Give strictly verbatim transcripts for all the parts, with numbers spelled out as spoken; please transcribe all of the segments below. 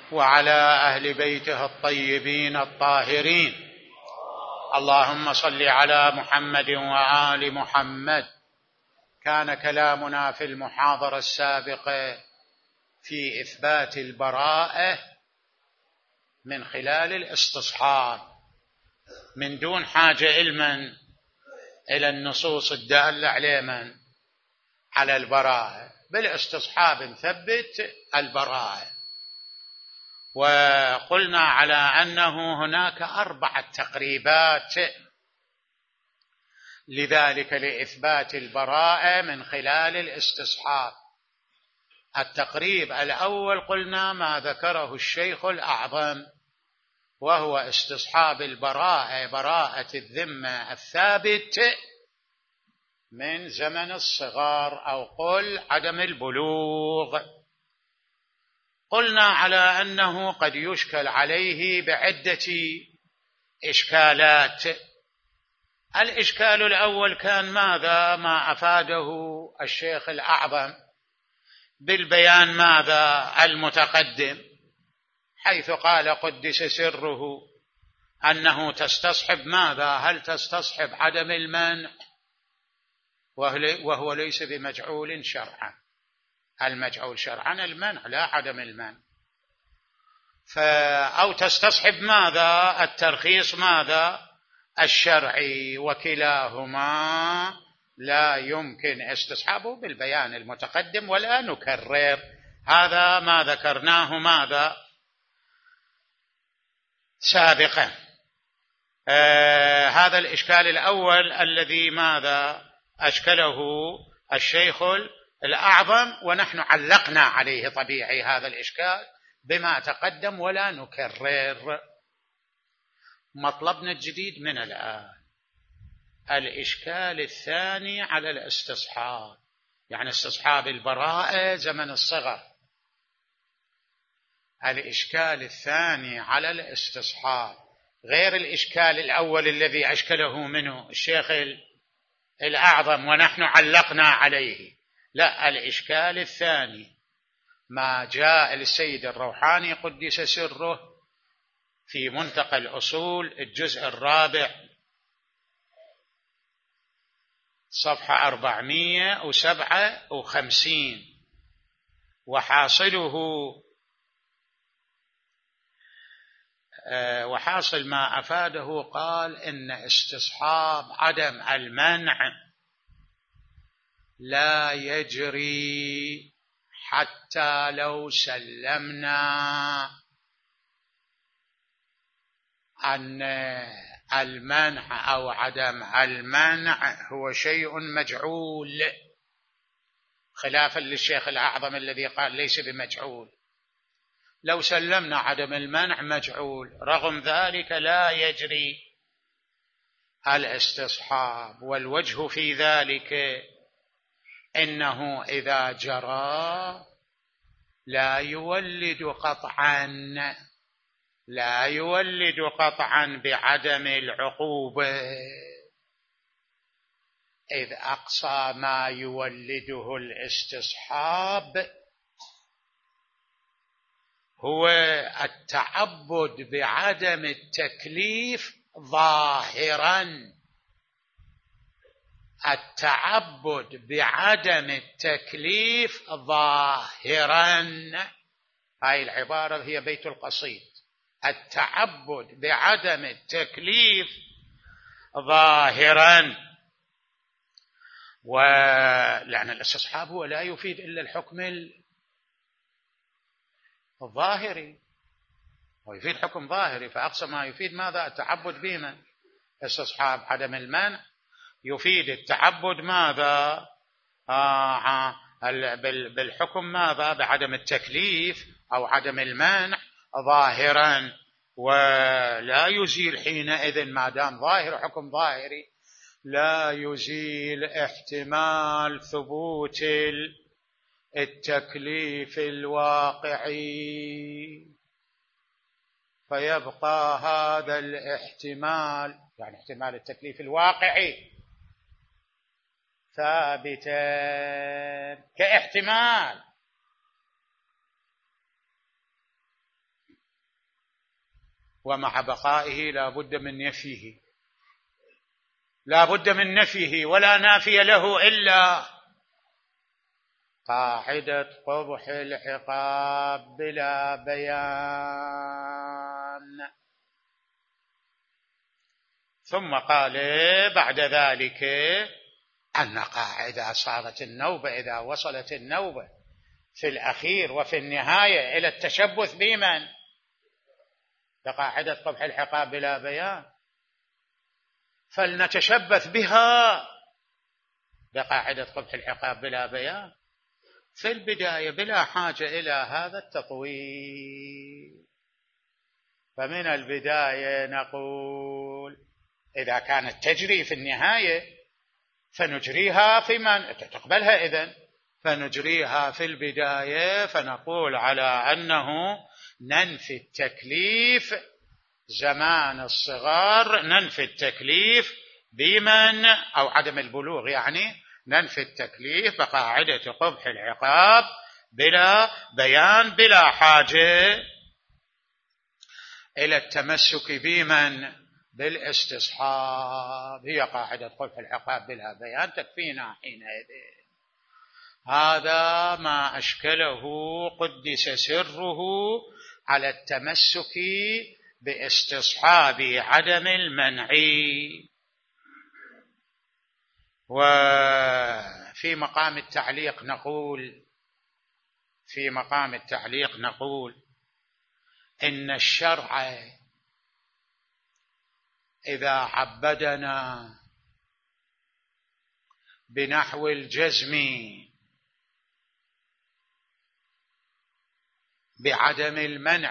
وعلى أهل بيته الطيبين الطاهرين. اللهم صل على محمد وآل محمد. كان كلامنا في المحاضرة السابقة في إثبات البراءة من خلال الاستصحاب من دون حاجة علما إلى النصوص الدالة على من؟ على البراءة. بالاستصحاب نثبت البراءة. وقلنا على أنه هناك أربعة تقريبات لذلك لإثبات البراءة من خلال الاستصحاب. التقريب الأول قلنا ما ذكره الشيخ الأعظم، وهو استصحاب البراءة، براءة الذمة الثابت من زمن الصغار أو قل عدم البلوغ. قلنا على أنه قد يشكل عليه بعدة إشكالات. الإشكال الأول كان ماذا؟ ما أفاده الشيخ الأعظم بالبيان ماذا؟ المتقدم، حيث قال قدس سره أنه تستصحب ماذا؟ هل تستصحب عدم المنع؟ وهو ليس بمجعول شرعا. المجعول شرعا المنع لا عدم المنع. أو تستصحب ماذا؟ الترخيص ماذا؟ الشرعي. وكلاهما لا يمكن استصحابه بالبيان المتقدم ولا نكرر. هذا ما ذكرناه ماذا؟ سابقا. آه هذا الإشكال الأول الذي ماذا أشكله الشيخ الأعظم، ونحن علقنا عليه طبيعي هذا الإشكال بما تقدم ولا نكرر. مطلبنا الجديد من الآن الإشكال الثاني على الاستصحاب، يعني استصحاب البراءة زمن الصغر. الإشكال الثاني على الاستصحاب غير الإشكال الأول الذي أشكله منه الشيخ الأعظم ونحن علقنا عليه. لا، الإشكال الثاني ما جاء السيد الروحاني قدس سره في منتقى الأصول الجزء الرابع صفحة أربعمائة وسبعة وخمسين، وحاصله وحاصل ما أفاده قال إن استصحاب عدم المنع لا يجري حتى لو سلمنا أن المنع أو عدم المنع هو شيء مجعول، خلافا للشيخ الأعظم الذي قال ليس بمجعول. لو سلمنا عدم المنع مجعول، رغم ذلك لا يجري الاستصحاب. والوجه في ذلك إنه إذا جرى لا يولد قطعا لا يولد قطعا بعدم العقوبة، إذ أقصى ما يولده الاستصحاب هو التعبد بعدم التكليف ظاهرا. التعبد بعدم التكليف ظاهرا، هاي العبارة هي بيت القصيد. التعبد بعدم التكليف ظاهرا. ولأن الاستصحاب هو لا يفيد إلا الحكم الظاهري، ويفيد حكم ظاهري، فأقصى ما يفيد ماذا؟ التعبد بما استصحاب عدم المنع يفيد التعبد ماذا؟ آه بالحكم ماذا؟ بعدم التكليف أو عدم المنع ظاهرا، ولا يزيل حينئذ ما دام ظاهر حكم ظاهري لا يزيل احتمال ثبوت التكليف الواقعي، فيبقى هذا الاحتمال، يعني احتمال التكليف الواقعي، ثابتا كاحتمال ومع بقائه لا بد من نفيه، لا بد من نفيه، ولا نافي له إلا قاعدة قبح العقاب بلا بيان. ثم قال بعد ذلك أن قاعدة صارت النوبة إذا وصلت النوبة في الأخير وفي النهاية إلى التشبث بمن؟ بقاعدة قبح العقاب بلا بيان، فلنتشبث بها بقاعدة قبح العقاب بلا بيان في البداية بلا حاجة إلى هذا التطويل. فمن البداية نقول إذا كانت تجري في النهاية فنجريها في من تقبلها، إذن فنجريها في البداية، فنقول على أنه ننفي التكليف زمان الصغار، ننفي التكليف بمن أو عدم البلوغ، يعني ننفي التكليف بقاعدة قبح العقاب بلا بيان بلا حاجة إلى التمسك بمن؟ بالاستصحاب. هي قاعدة قبح العقاب بلا بيان تكفينا حينئذ. هذا ما أشكله قدس سره على التمسك باستصحاب عدم المنع. وفي مقام التعليق نقول في مقام التعليق نقول إن الشرع إذا عبدنا بنحو الجزم بعدم المنع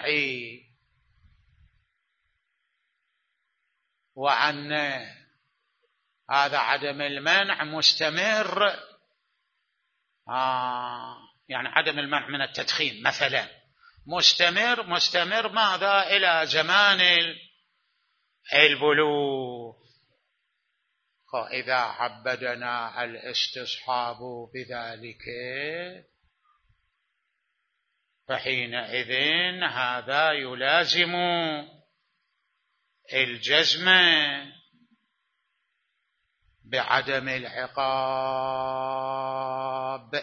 وأن هذا عدم المنع مستمر، آه يعني عدم المنع من التدخين مثلا مستمر مستمر ماذا؟ إلى زمان البلوغ. فإذا عبدنا الاستصحاب بذلك فحينئذ هذا يلازم الجزم بعدم العقاب،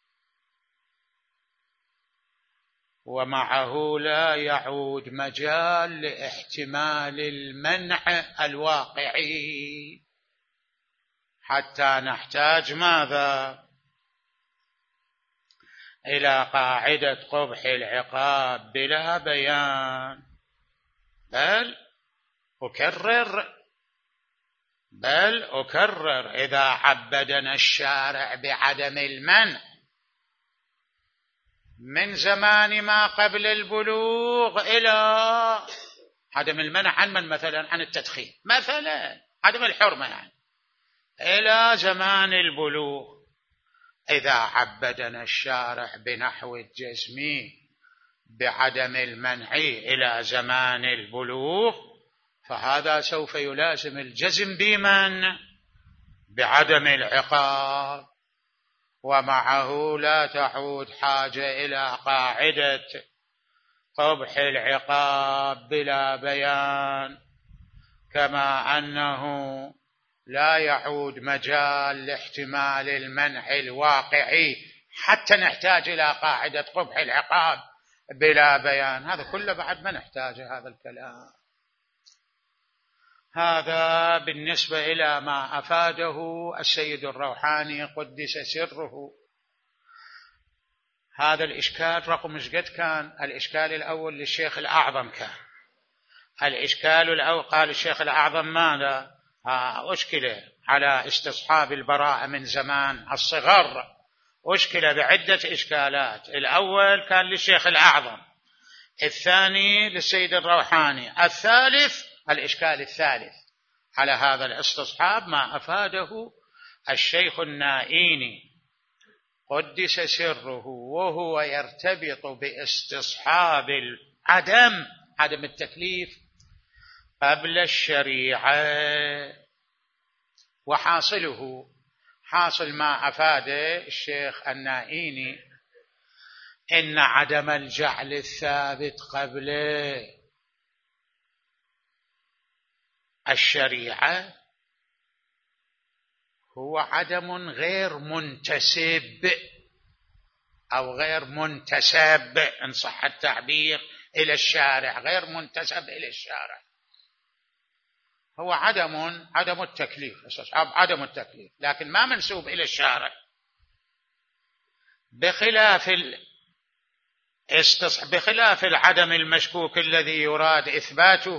ومعه لا يعود مجال لاحتمال المنع الواقعي حتى نحتاج ماذا؟ إلى قاعدة قبح العقاب بلا بيان. بل أكرر بل أكرر إذا عبدنا الشارع بعدم المنع من زمان ما قبل البلوغ إلى عدم المنع عن من؟ مثلا عن التدخين مثلا، عدم الحرمة يعني، إلى زمان البلوغ. إذا عبدنا الشارع بنحو الجزم بعدم المنع إلى زمان البلوغ فهذا سوف يلازم الجزم بمن؟ بعدم العقاب، ومعه لا تعود حاجة إلى قاعدة قبح العقاب بلا بيان، كما أنه لا يعود مجال لاحتمال المنع الواقعي حتى نحتاج إلى قاعدة قبح العقاب بلا بيان. هذا كله بعد ما نحتاج هذا الكلام. هذا بالنسبة إلى ما أفاده السيد الروحاني قدس سره. هذا الإشكال رقم مش قد كان؟ الإشكال الأول للشيخ الأعظم كان. الإشكال الأول قال الشيخ الأعظم ماذا؟ أشكل على استصحاب البراءة من زمان الصغر، أشكل بعدة إشكالات. الأول كان للشيخ الأعظم، الثاني للسيد الروحاني، الثالث الإشكال الثالث على هذا الاستصحاب ما أفاده الشيخ النائيني قدس سره، وهو يرتبط باستصحاب العدم عدم التكليف قبل الشريعة. وحاصله حاصل ما أفاده الشيخ النائيني إن عدم الجعل الثابت قبله الشريعة هو عدم غير منتسب أو غير منتسب إن صح التعبير إلى الشارع، غير منتسب إلى الشارع، هو عدم عدم التكليف، استصحاب عدم التكليف، لكن ما منسوب إلى الشارع، بخلاف بخلاف العدم المشكوك الذي يراد إثباته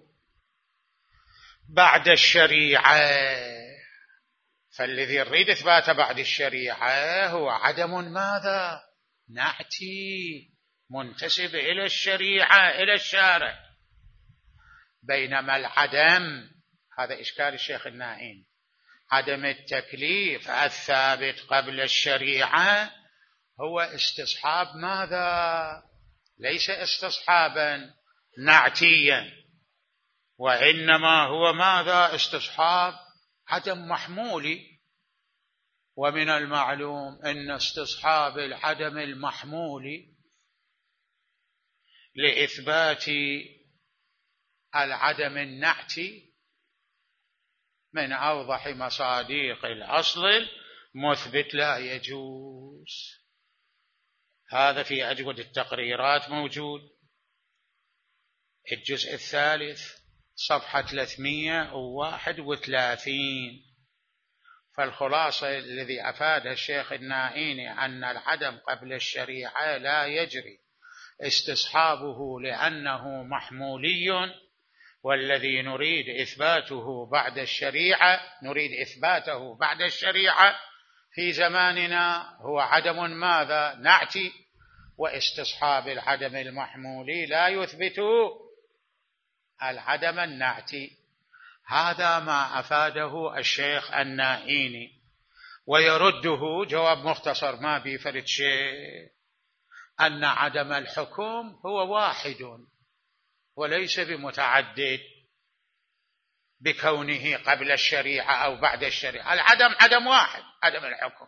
بعد الشريعة. فالذي يريد إثباته بعد الشريعة هو عدم ماذا؟ نعتي منتسب إلى الشريعة إلى الشارع، بينما العدم، هذا إشكال الشيخ النائين، عدم التكليف الثابت قبل الشريعة هو استصحاب ماذا؟ ليس استصحابا نعتيا، وإنما هو ماذا؟ استصحاب عدم محمولي. ومن المعلوم أن استصحاب العدم المحمولي لإثبات العدم النعتي من أوضح مصادق الأصل مثبت لا يجوز. هذا في أجود التقريرات موجود، الجزء الثالث صفحة ثلاثمئة وواحد وثلاثين. فالخلاصة الذي أفاده الشيخ النائيني أن العدم قبل الشريعة لا يجري استصحابه لأنه محمولي، والذي نريد إثباته بعد الشريعة نريد إثباته بعد الشريعة في زماننا هو عدم ماذا؟ نعتي، واستصحاب العدم المحمولي لا يثبت العدم النعتي. هذا ما أفاده الشيخ النائيني، ويرده جواب مختصر ما بيفرد شيء، أن عدم الحكم هو واحد وليس بمتعدد بكونه قبل الشريعة أو بعد الشريعة، العدم عدم واحد، عدم الحكم.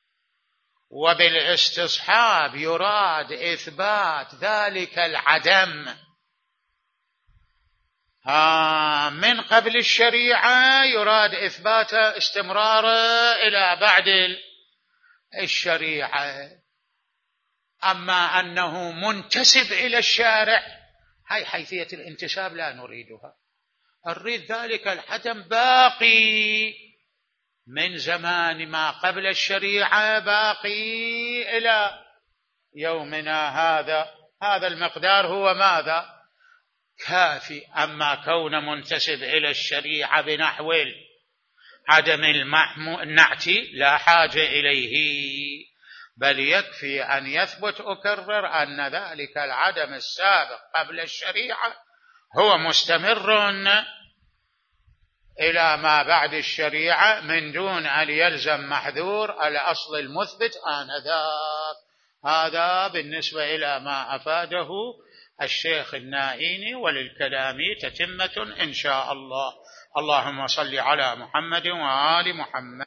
وبالاستصحاب يراد إثبات ذلك العدم آه من قبل الشريعة، يراد إثبات استمراره إلى بعد الشريعة. أما أنه منتسب إلى الشارع، هاي حيثية الانتساب لا نريدها، نريد ذلك العدم باقي من زمان ما قبل الشريعة باقي إلى يومنا هذا، هذا المقدار هو ماذا؟ كافي. أما كون منتسب إلى الشريعة بنحو عدم النعتي لا حاجة إليه، بل يكفي أن يثبت أكرر أن ذلك العدم السابق قبل الشريعة هو مستمر إلى ما بعد الشريعة من دون أن يلزم محذور الأصل المثبت آنذاك. هذا بالنسبة إلى ما أفاده الشيخ النائيني، وللكلام تتمة إن شاء الله. اللهم صل على محمد وآل محمد.